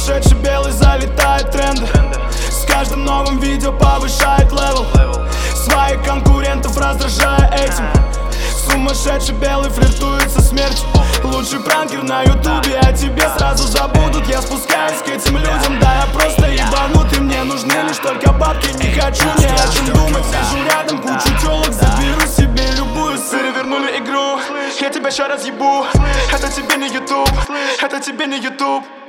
Сумасшедший белый залетает тренды, с каждым новым видео повышает левел, своих конкурентов раздражая этим. Сумасшедший белый флиртует со смертью. Лучший пранкер на ютубе, о тебе сразу забудут. Я спускаюсь к этим людям, да я просто ебанутый. Мне нужны лишь только бабки, не хочу ни о чем думать. Сижу рядом, кучу телок, заберу себе любую. Перевернули игру, я тебя ща разъебу. Это тебе не ютуб, это тебе не ютуб.